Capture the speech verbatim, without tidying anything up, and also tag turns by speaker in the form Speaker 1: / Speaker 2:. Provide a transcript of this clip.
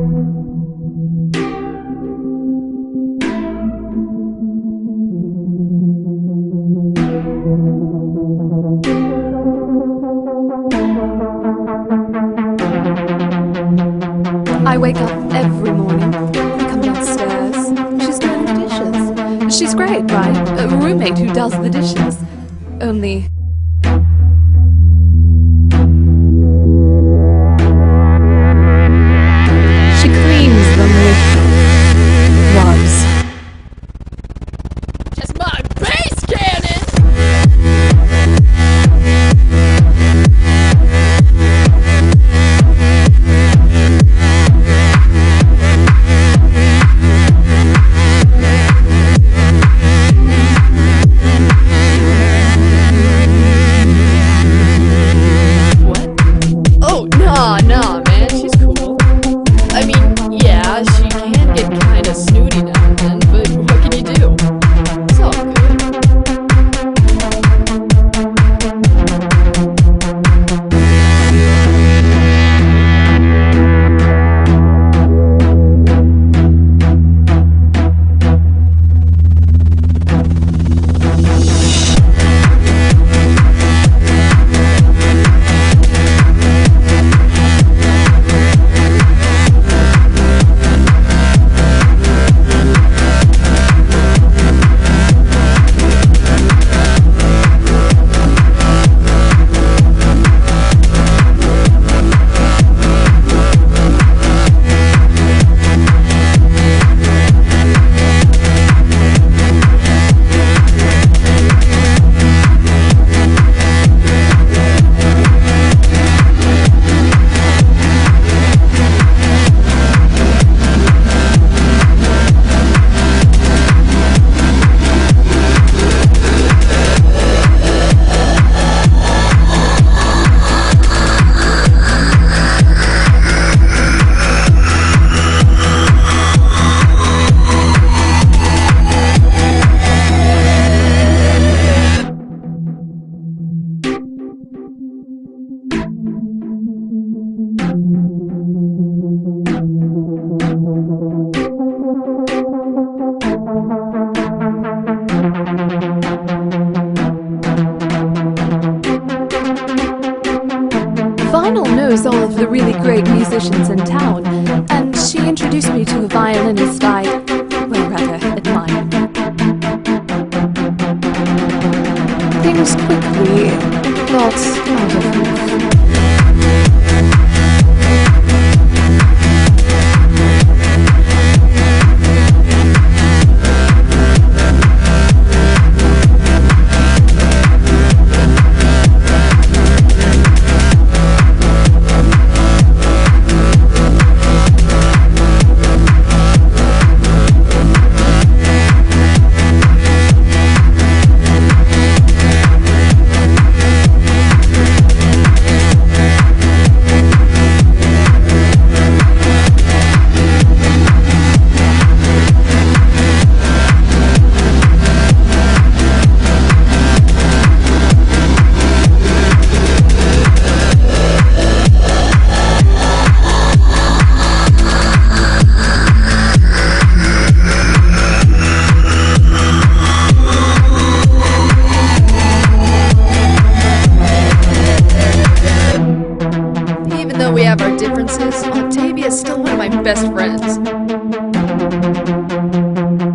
Speaker 1: I wake up every morning, I come downstairs, she's doing the dishes. She's great, right? A roommate who does the dishes. Only... she cleans them with... gloves.
Speaker 2: Just my base cannon! Nah, nah, man, she's cool. I mean, yeah, she can get kinda snooty now and then, but what can you do? It's all good.
Speaker 1: Vinyl knows all of the really great musicians in town, and she introduced me to a violinist I, well, rather admire. Things quickly got out of hand.
Speaker 2: Though we have our differences, Octavia is still one of my best friends.